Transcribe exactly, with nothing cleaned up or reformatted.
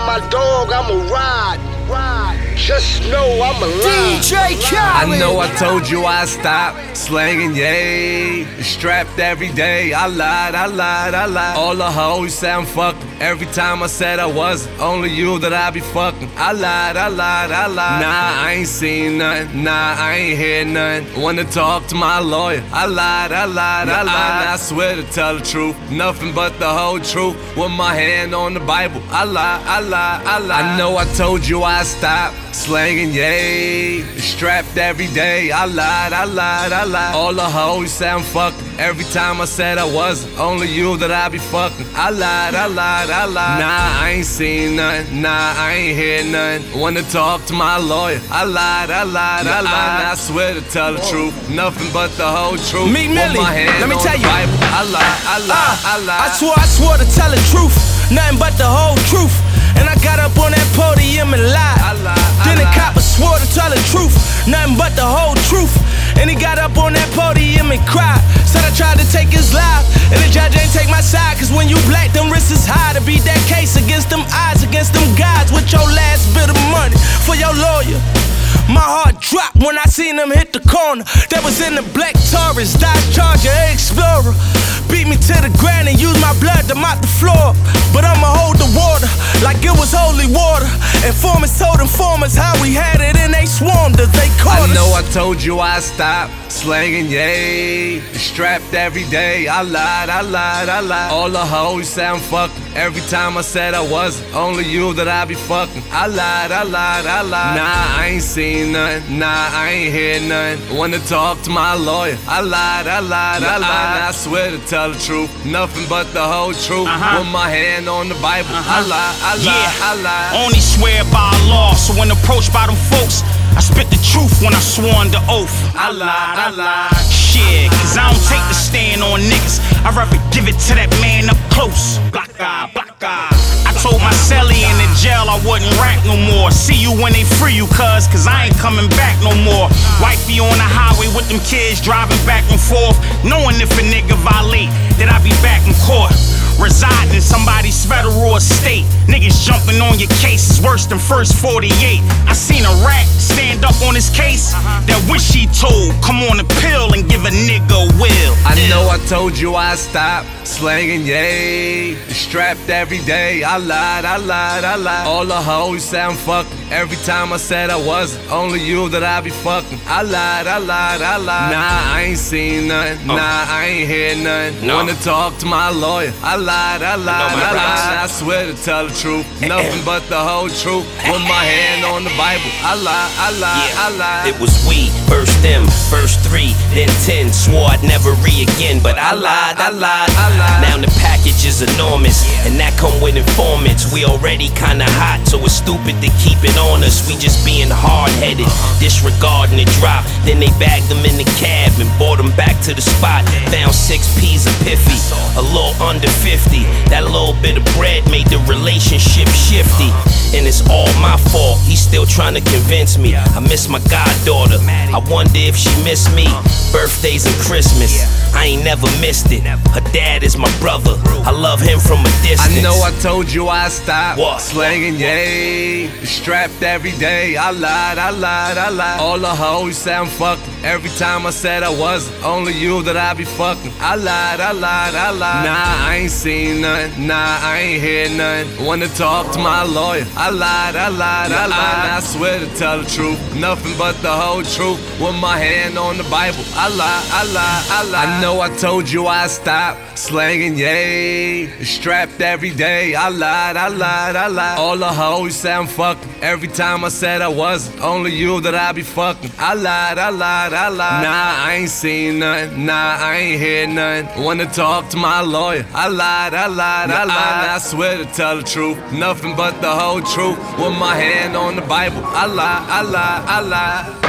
my dog, I'ma ride, ride. Just know I'm alive. D J Khaled. I know I told you I'd stop slanging, yay. Strapped every day, I lied, I lied, I lied. All the hoes say I'm fucking. Every time I said I wasn't, only you that I be fucking. I lied, I lied, I lied. Nah, I ain't seen nothing, nah, I ain't hear nothing. Wanna talk to my lawyer. I lied, I lied, I lied. I swear to tell the truth, nothing but the whole truth. With my hand on the Bible, I lie, I lie, I lie. I know I told you I'd stop slanging, yay. Strapped every day, I lied, I lied, I lied. All the hoes say I'm fucking. Every time I said I wasn't, only you that I be fucking. I lied, I lied, I lied. Nah, I ain't seen nothing, nah, I ain't hear nothing. Wanna talk to my lawyer. I lied, I lied, I lied. I swear to tell the truth, nothing but the whole truth. Meek Millie, let me tell you. Bible. I lied, I lied, uh, I lied. I swore, I swore to tell the truth, nothing but the whole truth. And I got up on that podium and lied. I lied, I then the lied. copper swore to tell the truth, nothing but the whole truth. And he got up on that podium and cried. Said I tried to take his life, and the judge ain't take my side. Cause when you black, them wrists is high to beat that case against them eyes, against them guys with your last bit of money for your lawyer. My heart dropped when I seen him hit the corner. That was in the black Taurus, Dodge Charger, Explorer. Beat me to the ground and used my blood to mop the floor. But I'ma hold the water like it was holy water. Informants told informers how we had it and they swarmed us, they caught us. I know I told you I'd stop slanging, yay. Strapped every day, I lied, I lied, I lied. All the hoes say I'm fucking. Every time I said I wasn't, only you that I be fucking. I lied, I lied, I lied. Nah, I ain't seen nothing, nah, I ain't hear nothing. Wanna talk to my lawyer. I lied, I lied, I lied. I swear to tell the truth, nothing but the whole truth. Uh-huh. With my hand on the Bible. Uh-huh. I lied, I lied, yeah. I lied. Only swear by law, so when approached by them folks, I spit the truth when I swore under oath. I lied, I lied. Shit, cause I don't take the stand on niggas. I'd rather give it to that man up close. Black eye, black eye. I told my celly in the jail I wouldn't rap no more. See you when they free you, cuz, cause I ain't coming back no more. Wifey on the highway with them kids driving back and forth, knowing if a nigga violate, that I be back in court. Residing in somebody's federal estate. Niggas jumping on your case is worse than first forty-eight. I seen a rat stand up on his case that wish he told, come on the pill and give a nigga a will. I know I told you I'd stop slanging, yay. Strapped every day, I lied, I lied, I lied. All the hoes say I'm fucking. Every time I said I wasn't, only you that I be fucking. I lied, I lied, I lied. Nah, I ain't seen nothing, nah, I ain't hear nothing. No. Wanna talk to my lawyer. I lied, I lied, I, I lied. I swear to tell the truth, nothing but the whole truth. With my hand on the Bible. I lied, I lied, Yeah, I lied. it was we, first them, first three, then ten. Swore I'd never re again, but I lied, I lied, I lied. Now the package is enormous, and that come with informants. We already kinda hot, so it's stupid to keep it on us. We just being hard-headed, disregarding the drop. Then they bagged them in the cab and brought them back to the spot. Found six P's of Piffy, a little under fifty. That little bit of bread made the relationship shifty. And it's all my fault, he's still trying to convince me. I miss my goddaughter, I wonder if she missed me. Birthdays and Christmas, I ain't never missed it. Her dad is my brother, I love him from a distance. I know I told you I'd stop What? slanging, yay. Strapped every day, I lied, I lied, I lied. All the hoes say I'm fucking. Every time I said I wasn't, only you that I be fucking. I lied, I lied, I lied. Nah, I ain't seen nothing, nah, I ain't hear nothing. Wanna talk to my lawyer. I lied, I lied, I lied. I swear to tell the truth, nothing but the whole truth. With my hand on the Bible. I lied, I lied, I lied. I know I told you I'd stop slanging, yay. Strapped every day, I lied, I lied, I lied. All the hoes say I'm fucking. Every time I said I wasn't, only you that I be fucking. I lied, I lied, I lied. Nah, I ain't seen nothing, nah, I ain't hear nothing. Wanna talk to my lawyer. I lied, I lied, I lied. I swear to tell the truth, nothing but the whole truth. With my hand on the Bible. I lied, I lied, I lied.